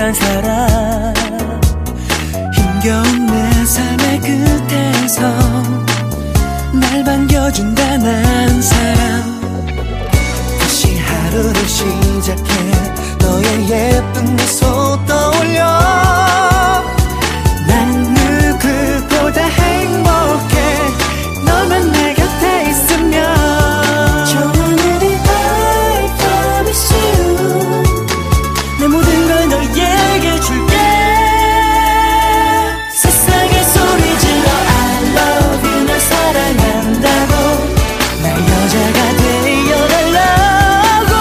한 사람, 힘겨운 내 삶의 끝에서 날 반겨준다 난 사람. 다시 하루를 시작해 너의 예쁜 미소 떠올려. 난 누구보다 행복해 너만 내 곁에 있으면. 좋은 우리 I promise you 내 모든 걸 너에게 줄게. 세상에 소리 질러 I love you 널 사랑한다고 날 여자가 되어달라고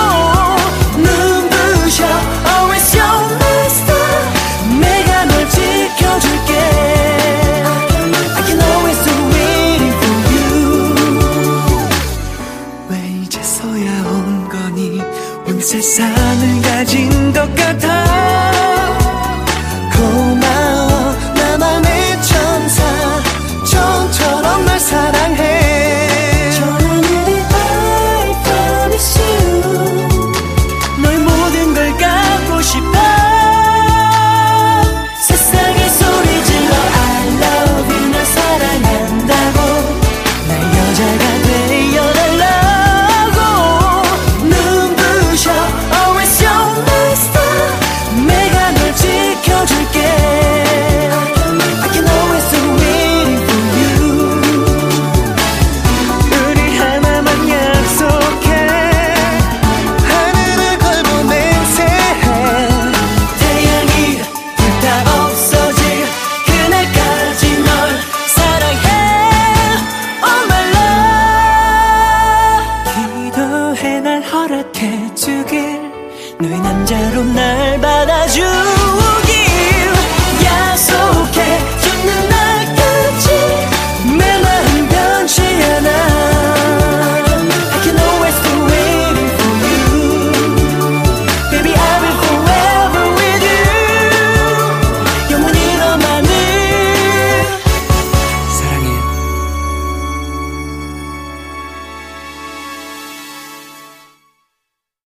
눈부셔 always you're my star. 내가 널 지켜줄게. I can always do waiting for you. 왜 이제서야 온 거니 온 세상